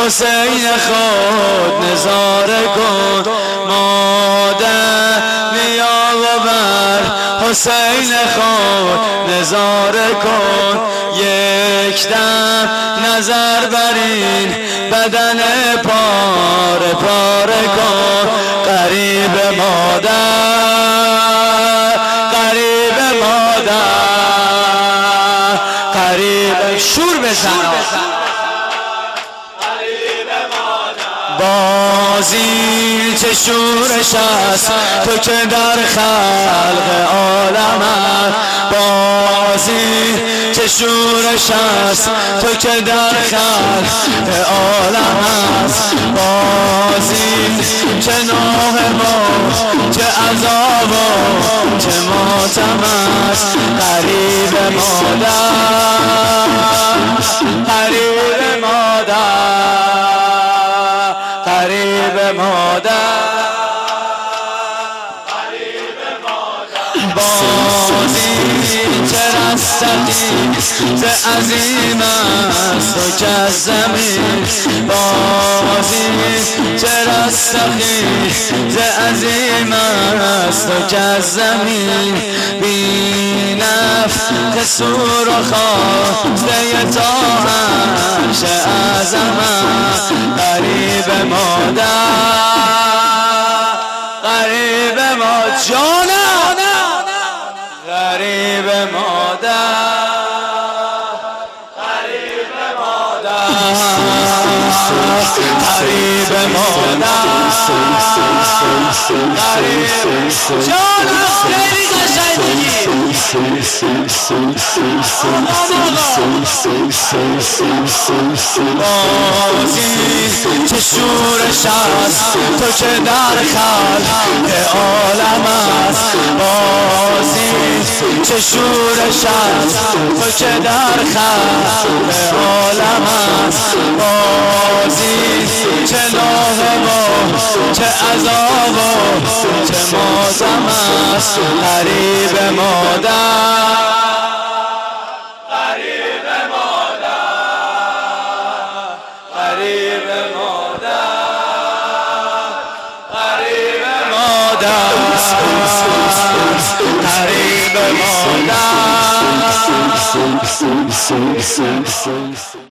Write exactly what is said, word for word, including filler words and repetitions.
حسین خود نظاره کن مادر بیا و بر حسین خود نظاره کن یک دم نظر بر این بدن پاره پاره کن قریب مادر قریب مادر قریب شور بزن بازی چه شورش است تو که در خلق عالم است بازی چه شورش است تو که در خلق عالم است بازی چه نوح ما چه عذاب و چه ماتم است قریب مادر قریب مادر قریب مادر قریب مادر بازی چه رستقی ز عظیم است و که از زمین بازی چه رستقی ز عظیم است و که از زمین بی نفخ صور و خواسته تا عرش عظمت قریب مادر قریب مادر جانم قریب مادر قریب مادر قریب مادر قریب جانم خیلی قشنگی بازی چه شورش است تو که در خلق عالم است بازی چه شورش است تو که در خلق عالم است بازی چه نوح ما چه عذاب و چه ماتم است قریب مادر قریب مادر قریب مادر قریب مادر قریب مادر